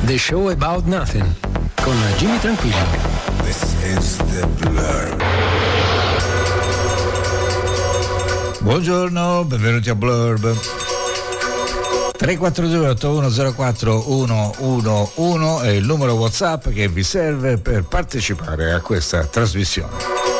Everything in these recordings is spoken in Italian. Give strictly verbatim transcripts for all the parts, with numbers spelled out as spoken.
The Show About Nothing con Jimmy Tranquillo. This is the Blurb. Buongiorno, benvenuti a Blurb. tre quattro due otto uno zero quattro uno uno uno è il numero WhatsApp che vi serve per partecipare a questa trasmissione.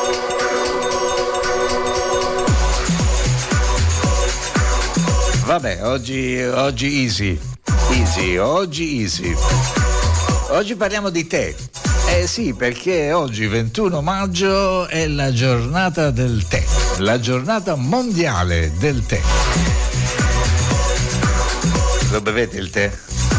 Vabbè, oggi, oggi easy, easy, oggi easy. Oggi parliamo di tè. Eh sì, perché oggi ventuno maggio è la giornata del tè, la giornata mondiale del tè. Lo bevete il tè?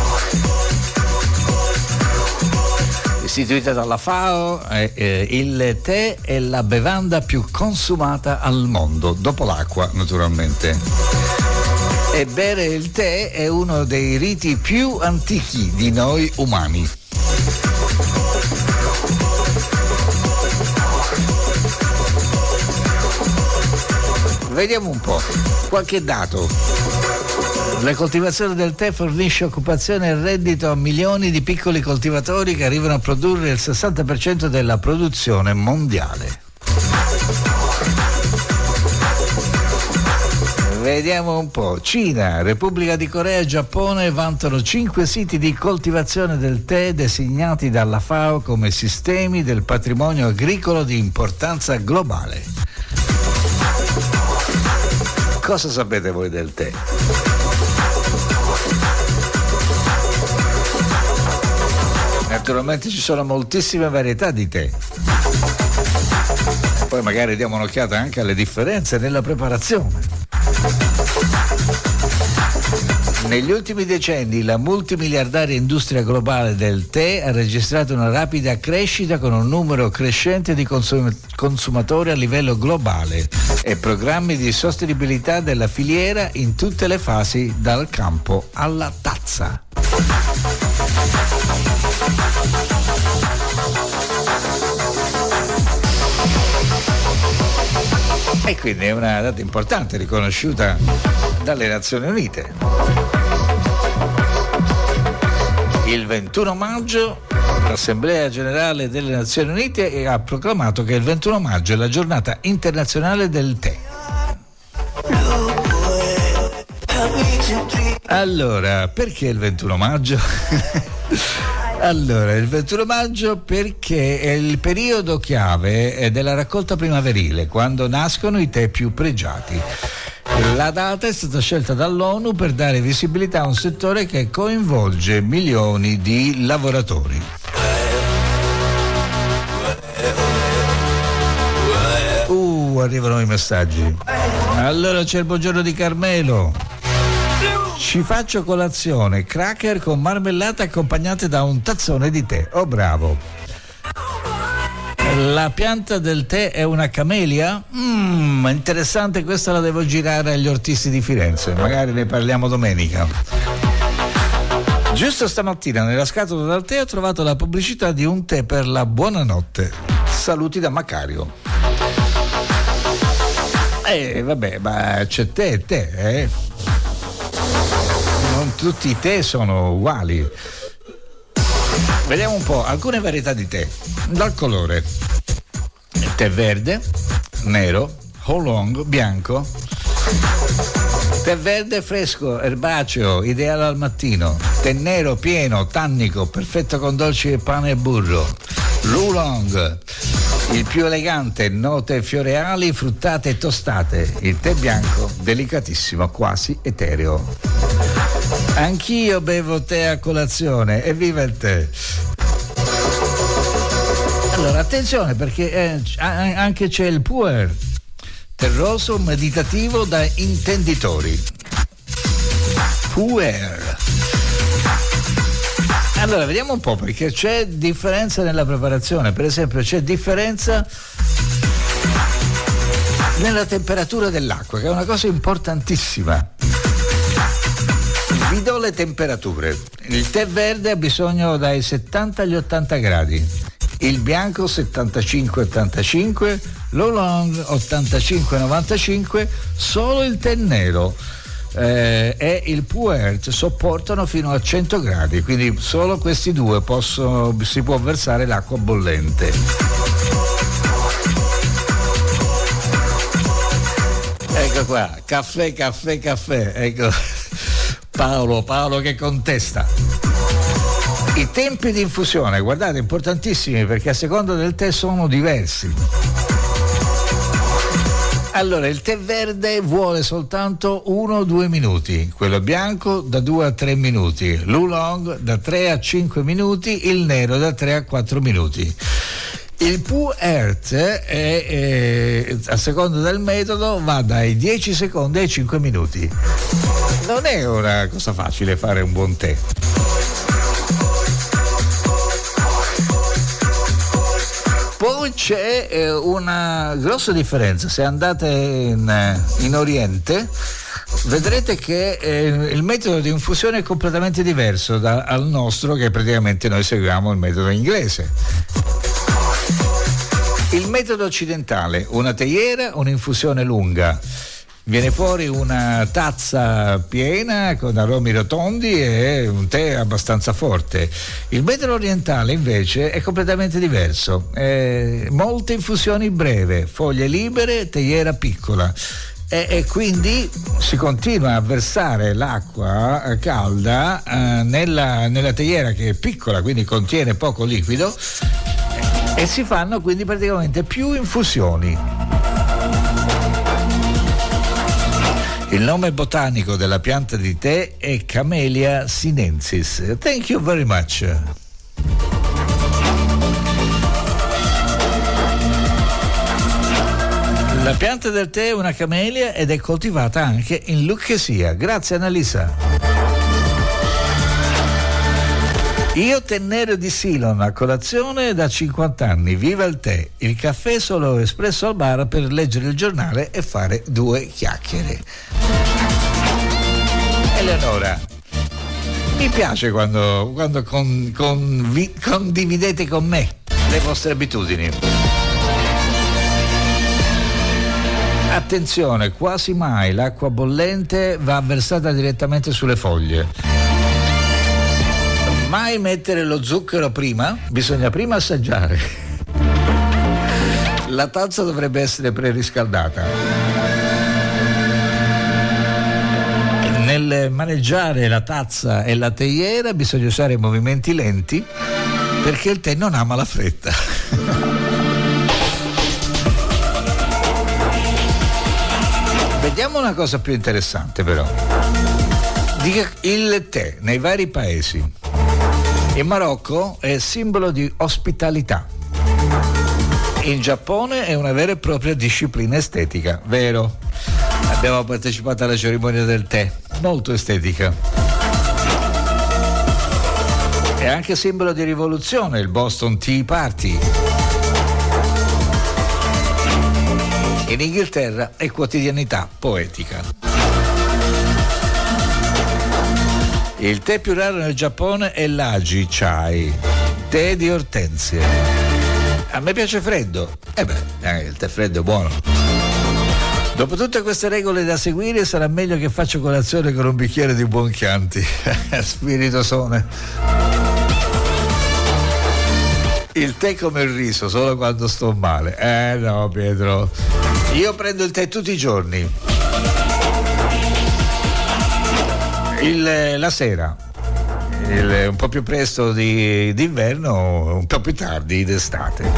Istituita dalla FAO, eh, eh, il tè è la bevanda più consumata al mondo, dopo l'acqua naturalmente. E bere il tè è uno dei riti più antichi di noi umani. Vediamo un po', qualche dato. La coltivazione del tè fornisce occupazione e reddito a milioni di piccoli coltivatori che arrivano a produrre il sessanta per cento della produzione mondiale. Vediamo un po'. Cina, Repubblica di Corea e Giappone vantano cinque siti di coltivazione del tè designati dalla FAO come sistemi del patrimonio agricolo di importanza globale. Cosa sapete voi del tè? Naturalmente ci sono moltissime varietà di tè. Poi magari diamo un'occhiata anche alle differenze nella preparazione. Negli ultimi decenni la multimiliardaria industria globale del tè ha registrato una rapida crescita con un numero crescente di consum- consumatori a livello globale e programmi di sostenibilità della filiera in tutte le fasi, dal campo alla tazza. E quindi è una data importante riconosciuta dalle Nazioni Unite. Il ventuno maggio l'Assemblea Generale delle Nazioni Unite ha proclamato che il ventuno maggio è la giornata internazionale del tè. Allora, perché il ventuno maggio? Allora, il ventuno maggio perché è il periodo chiave della raccolta primaverile, quando nascono i tè più pregiati. La data è stata scelta dall'ONU per dare visibilità a un settore che coinvolge milioni di lavoratori. Uh, arrivano i messaggi. Allora c'è il buongiorno di Carmelo. Ci faccio colazione, cracker con marmellata accompagnate da un tazzone di tè. Oh, bravo. La pianta del tè è una camelia? Mmm, interessante, questa la devo girare agli ortisti di Firenze, magari ne parliamo domenica. Giusto stamattina nella scatola del tè ho trovato la pubblicità di un tè per la buonanotte. Saluti da Macario. Eh, vabbè, ma c'è tè e tè, eh? Non tutti i tè sono uguali. Vediamo un po' alcune varietà di tè. Dal colore: tè verde, nero, oolong, bianco. Tè verde fresco, erbaceo, ideale al mattino. Tè nero pieno, tannico, perfetto con dolci e pane e burro. L'oolong, il più elegante, note floreali, fruttate e tostate. Il tè bianco, delicatissimo, quasi etereo. Anch'io bevo tè a colazione, evviva il tè! Allora, attenzione, perché eh, anche c'è il puer, terroso meditativo da intenditori. Puer. Allora, vediamo un po', perché c'è differenza nella preparazione. Per esempio, c'è differenza nella temperatura dell'acqua, che è una cosa importantissima. Vi do le temperature. Il tè verde ha bisogno dai settanta agli ottanta gradi, il bianco settantacinque ottantacinque, l'oolong ottantacinque novantacinque, solo il tè nero eh, e il Pu'er sopportano fino a cento gradi, quindi solo questi due possono, si può versare l'acqua bollente. Ecco qua, caffè, caffè, caffè, ecco Paolo, Paolo che contesta. I tempi di infusione, guardate, importantissimi, perché a seconda del tè sono diversi. Allora, il tè verde vuole soltanto uno o due minuti, quello bianco da due a tre minuti, l'oolong da tre a cinque minuti, il nero da tre a quattro minuti. Il Pu'er è, è, a seconda del metodo, va dai dieci secondi ai cinque minuti. Non è una cosa facile fare un buon tè. Poi c'è eh, una grossa differenza. Se andate in, in Oriente vedrete che eh, il metodo di infusione è completamente diverso da, al nostro, che praticamente noi seguiamo il metodo inglese. Il metodo occidentale, una teiera, un'infusione lunga. Viene fuori una tazza piena con aromi rotondi e un tè abbastanza forte. Il metodo orientale invece è completamente diverso. Eh, molte infusioni breve, foglie libere, teiera piccola. E, e quindi si continua a versare l'acqua calda eh, nella, nella teiera, che è piccola, quindi contiene poco liquido, e si fanno quindi praticamente più infusioni. Il nome botanico della pianta di tè è Camellia sinensis. Thank you very much. La pianta del tè è una camellia ed è coltivata anche in Lucchesia. Grazie Annalisa. Io tè nero di Ceylon a colazione da cinquanta anni, viva il tè, il caffè solo espresso al bar per leggere il giornale e fare due chiacchiere. Eleonora, mi piace quando, quando con, con, vi, condividete con me le vostre abitudini. Attenzione, quasi mai l'acqua bollente va versata direttamente sulle foglie. Mai mettere lo zucchero prima, bisogna prima assaggiare. La tazza dovrebbe essere preriscaldata. Nel maneggiare la tazza e la teiera bisogna usare movimenti lenti, perché il tè non ama la fretta. Vediamo una cosa più interessante però. Il tè nei vari paesi. In Marocco è simbolo di ospitalità. In Giappone è una vera e propria disciplina estetica, vero? Abbiamo partecipato alla cerimonia del tè, molto estetica. È anche simbolo di rivoluzione il Boston Tea Party. In Inghilterra è quotidianità poetica. Il tè più raro nel Giappone è l'Aji Chai, tè di ortensie. A me piace freddo. E eh beh, eh, il tè freddo è buono. Dopo tutte queste regole da seguire, sarà meglio che faccio colazione con un bicchiere di buon Chianti. Spiritosone. Il tè come il riso, solo quando sto male. Eh no, Pietro. Io prendo il tè tutti i giorni. Il, la sera, il, un po' più presto di, d'inverno, un po' più tardi d'estate.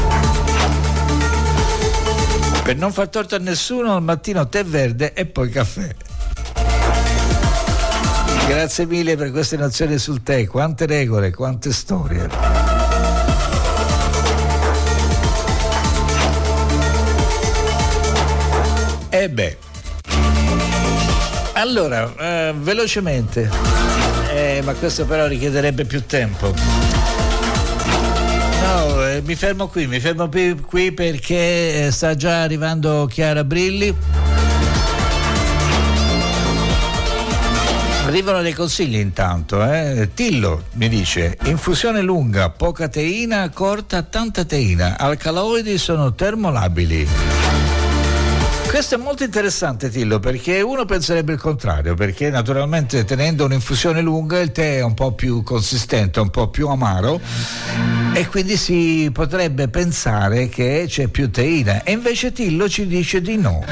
Per non far torto a nessuno, al mattino tè verde e poi caffè. Grazie mille per queste nozioni sul tè, quante regole, quante storie. E beh, allora, eh, velocemente, eh, ma questo però richiederebbe più tempo. No, eh, mi fermo qui, mi fermo qui perché eh, sta già arrivando Chiara Brilli. Arrivano dei consigli intanto, eh. Tillo mi dice: infusione lunga, poca teina, corta, tanta teina, alcaloidi sono termolabili. Questo è molto interessante, Tillo, perché uno penserebbe il contrario, perché naturalmente tenendo un'infusione lunga il tè è un po' più consistente, un po' più amaro e quindi si potrebbe pensare che c'è più teina, e invece Tillo ci dice di no,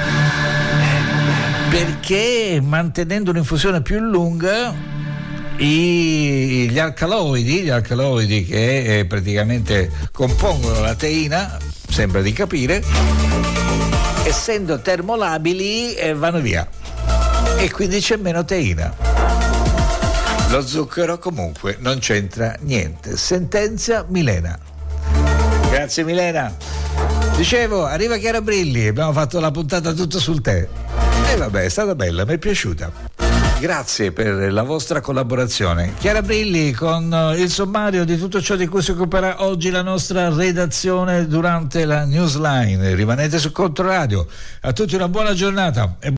perché mantenendo un'infusione più lunga I, gli alcaloidi, gli alcaloidi che eh, praticamente compongono la teina, sembra di capire, essendo termolabili eh, vanno via e quindi c'è meno teina. Lo zucchero comunque non c'entra niente, sentenzia Milena. Grazie Milena. Dicevo, arriva Chiara Brilli, abbiamo fatto la puntata tutta sul tè e vabbè, è stata bella, mi è piaciuta. Grazie per la vostra collaborazione. Chiara Brilli con il sommario di tutto ciò di cui si occuperà oggi la nostra redazione durante la Newsline. Rimanete su Controradio. A tutti una buona giornata e